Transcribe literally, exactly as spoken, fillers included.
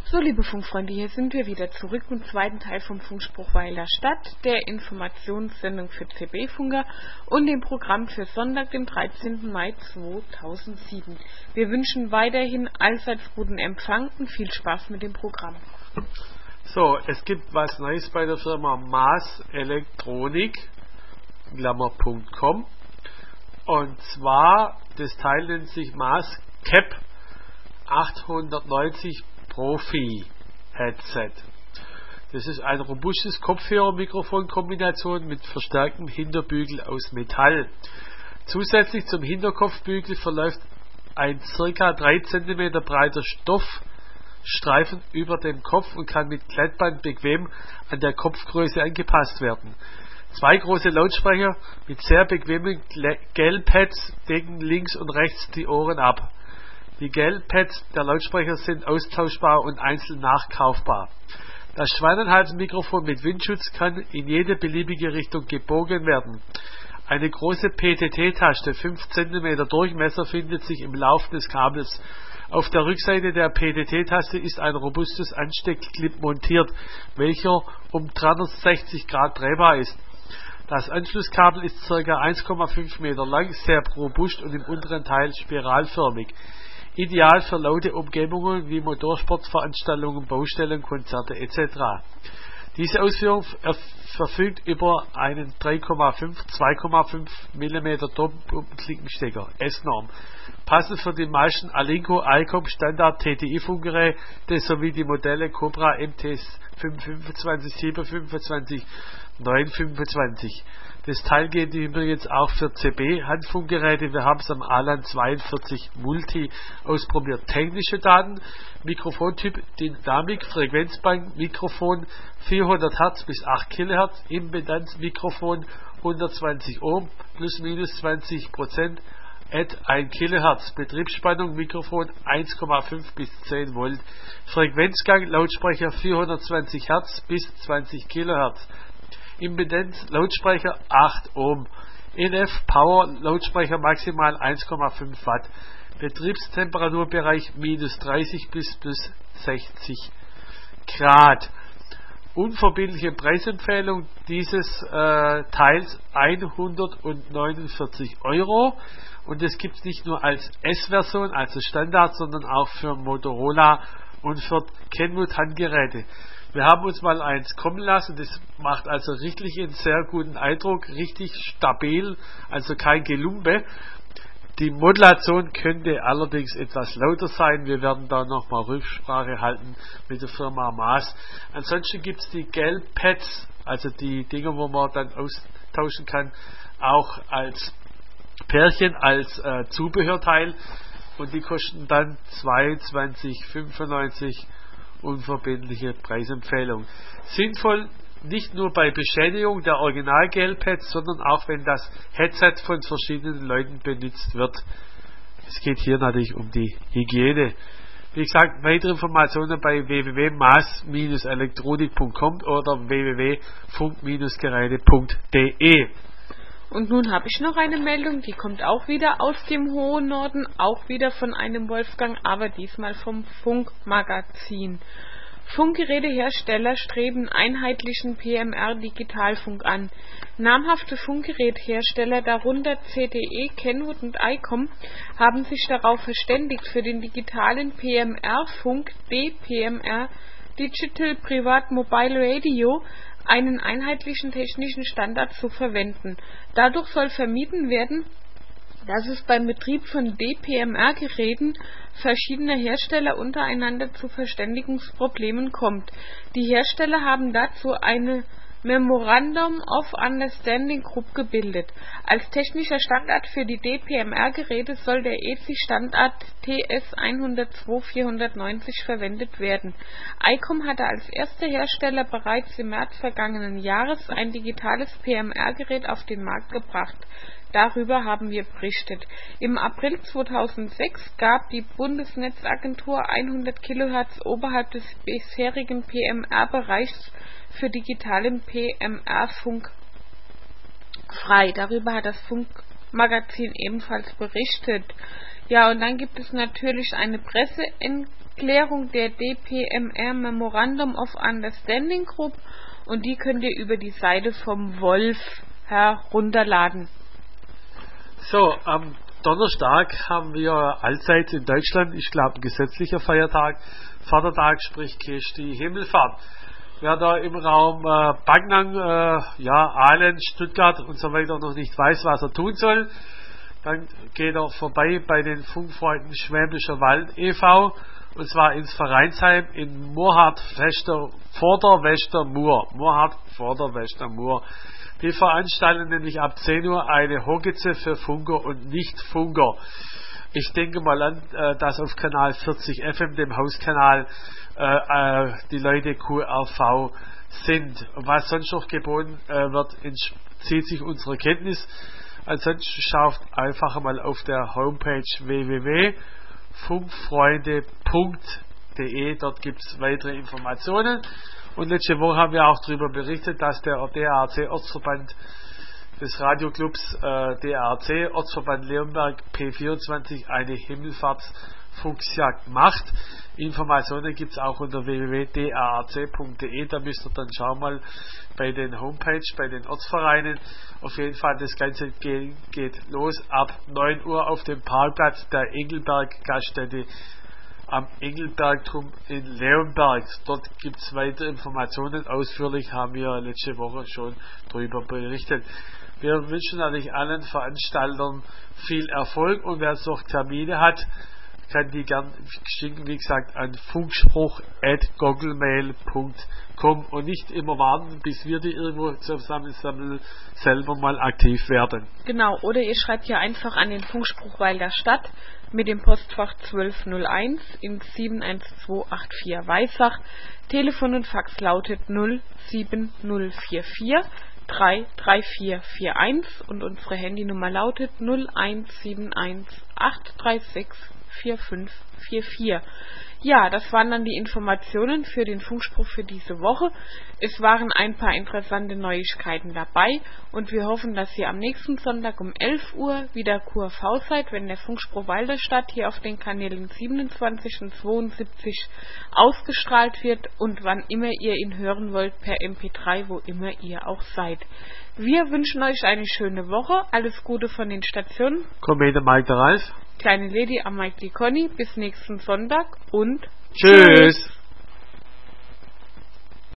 So, liebe Funkfreunde, hier sind wir wieder zurück im zweiten Teil vom Funkspruch Weiler Stadt, der Informationssendung für C B-Funker und dem Programm für Sonntag, den dreizehnten Mai zweitausendsieben. Wir wünschen weiterhin allseits guten Empfang und viel Spaß mit dem Programm. So, es gibt was Neues bei der Firma Maas Elektronik, Klammer Punkt com, und zwar, das Teil nennt sich Maas Cap achthundertneunzig Profi Headset. Das ist ein robustes Kopfhörer-Mikrofon-Kombination mit verstärktem Hinterbügel aus Metall. Zusätzlich zum Hinterkopfbügel verläuft ein ca. drei Zentimeter breiter Stoffstreifen über dem Kopf und kann mit Klettband bequem an der Kopfgröße angepasst werden. Zwei große Lautsprecher mit sehr bequemen Gelpads decken links und rechts die Ohren ab. Die Gelpads der Lautsprecher sind austauschbar und einzeln nachkaufbar. Das Schweinehals-Mikrofon mit Windschutz kann in jede beliebige Richtung gebogen werden. Eine große P T T-Taste, fünf Zentimeter Durchmesser, findet sich im Lauf des Kabels. Auf der Rückseite der P T T-Taste ist ein robustes Ansteckclip montiert, welcher um dreihundertsechzig Grad drehbar ist. Das Anschlusskabel ist ca. eins Komma fünf Meter lang, sehr robust und im unteren Teil spiralförmig. Ideal für laute Umgebungen wie Motorsportveranstaltungen, Baustellen, Konzerte et cetera. Diese Ausführung verfügt über einen drei Komma fünf, zwei Komma fünf Millimeter Doppelklinkenstecker, S-Norm. Passend für die meisten Alinco, ICOM, Standard T T I-Funkgeräte sowie die Modelle Cobra M T fünf fünfundzwanzig, sieben fünfundzwanzig, neun fünfundzwanzig. Das Teil geht übrigens auch für C B-Handfunkgeräte. Wir haben es am Alan zweiundvierzig Multi ausprobiert. Technische Daten: Mikrofontyp Dynamik, Frequenzband, Mikrofon vierhundert Hertz bis acht Kilohertz, Impedanz Mikrofon hundertzwanzig Ohm, plus minus zwanzig Prozent, at ein Kilohertz, Betriebsspannung Mikrofon eins Komma fünf bis zehn Volt, Frequenzgang Lautsprecher vierhundertzwanzig Hertz bis zwanzig Kilohertz, Impedanz Lautsprecher acht Ohm, N F Power Lautsprecher maximal eins Komma fünf Watt, Betriebstemperaturbereich minus dreißig bis plus sechzig Grad. Unverbindliche Preisempfehlung dieses äh, Teils hundertneunundvierzig Euro, und es gibt es nicht nur als S-Version, also Standard, sondern auch für Motorola und für Kenwood Handgeräte. Wir haben uns mal eins kommen lassen, das macht also richtig einen sehr guten Eindruck, richtig stabil, also kein Gelumpe. Die Modulation könnte allerdings etwas lauter sein. Wir werden da nochmal Rücksprache halten mit der Firma Maas. Ansonsten gibt es die Gelpads, also die Dinger, wo man dann austauschen kann, auch als Pärchen, als äh, Zubehörteil, und die kosten dann zweiundzwanzig fünfundneunzig. Unverbindliche Preisempfehlung. Sinnvoll nicht nur bei Beschädigung der Original-Gelpads, sondern auch wenn das Headset von verschiedenen Leuten benutzt wird. Es geht hier natürlich um die Hygiene. Wie gesagt, weitere Informationen bei w w w punkt maas elektronik punkt com oder w w w punkt funk geräte punkt d e. Und nun habe ich noch eine Meldung, die kommt auch wieder aus dem hohen Norden, auch wieder von einem Wolfgang, aber diesmal vom Funkmagazin. Funkgerätehersteller streben einheitlichen P M R-Digitalfunk an. Namhafte Funkgerätehersteller, darunter C D E, Kenwood und ICOM, haben sich darauf verständigt, für den digitalen P M R-Funk D P M R, Digital Private Mobile Radio, einen einheitlichen technischen Standard zu verwenden. Dadurch soll vermieden werden, dass es beim Betrieb von D P M R-Geräten verschiedener Hersteller untereinander zu Verständigungsproblemen kommt. Die Hersteller haben dazu eine Memorandum of Understanding Group gebildet. Als technischer Standard für die D P M R-Geräte soll der E C I-Standard T S eins null zwei vier neun null verwendet werden. ICOM hatte als erster Hersteller bereits im März vergangenen Jahres ein digitales P M R-Gerät auf den Markt gebracht. Darüber haben wir berichtet. Im April zweitausendsechs gab die Bundesnetzagentur hundert Kilohertz oberhalb des bisherigen P M R-Bereichs für digitalen P M R-Funk frei. Darüber hat das Funkmagazin ebenfalls berichtet. Ja, und dann gibt es natürlich eine Pressemitteilung Klärung der D P M R Memorandum of Understanding Group und die könnt ihr über die Seite vom Wolf herunterladen. So, am Donnerstag haben wir allseits in Deutschland, ich glaube, ein gesetzlicher Feiertag, Vatertag, sprich Christi Himmelfahrt. Wer da im Raum äh, Backnang, äh, ja, Aalen, Stuttgart und so weiter noch nicht weiß, was er tun soll, dann geht er vorbei bei den Funkfreunden Schwäbischer Wald e V und zwar ins Vereinsheim in Murhart Vester, vor der Westermur. Murhart vor der Westermur. Die veranstalten nämlich ab zehn Uhr eine Hoggitze für Funker und Nicht-Funker. Ich denke mal an, äh, dass auf Kanal vierzig F M, dem Hauskanal, äh, äh, die Leute Q R V sind. Was sonst noch geboten äh, wird, entzieht sich unserer Kenntnis. Ansonsten schaut einfach mal auf der Homepage w w w punkt funkfreunde punkt d e. Dort gibt es weitere Informationen. Und letzte Woche haben wir auch darüber berichtet, dass der D A R C-Ortsverband des Radioclubs äh, D A R C, Ortsverband Leonberg P vierundzwanzig, eine Himmelfahrtsfuchsjagd macht. Informationen gibt es auch unter w w w punkt d a r c punkt d e. Da müsst ihr dann schauen mal bei den Homepage, bei den Ortsvereinen. Auf jeden Fall, das Ganze geht, geht los ab neun Uhr auf dem Parkplatz der Engelberg-Gaststätte am Engelbergturm in Leonberg. Dort gibt es weitere Informationen. Ausführlich haben wir letzte Woche schon darüber berichtet. Wir wünschen natürlich allen Veranstaltern viel Erfolg und wer noch Termine hat, kann die gern schicken, wie gesagt, an funkspruch at gogglemail punkt com und nicht immer warten, bis wir die irgendwo zusammen sammeln, selber mal aktiv werden. Genau, oder ihr schreibt ja einfach an den Funkspruch Weiler Stadt mit dem Postfach zwölf null eins in sieben eins zwei acht vier Weissach. Telefon und Fax lautet null sieben null vier vier drei drei vier vier eins und unsere Handynummer lautet null eins sieben eins acht drei sechs vier fünf vier vier. Ja, das waren dann die Informationen für den Funkspruch für diese Woche. Es waren ein paar interessante Neuigkeiten dabei und wir hoffen, dass ihr am nächsten Sonntag um elf Uhr wieder Q R V seid, wenn der Funkspruch Walderstadt hier auf den Kanälen siebenundzwanzig und zweiundsiebzig ausgestrahlt wird und wann immer ihr ihn hören wollt per M P drei, wo immer ihr auch seid. Wir wünschen euch eine schöne Woche, alles Gute von den Stationen. Kommende Mike der Ralf. Kleine Lady am Mike die Conny. Bis nächsten Sonntag und tschüss.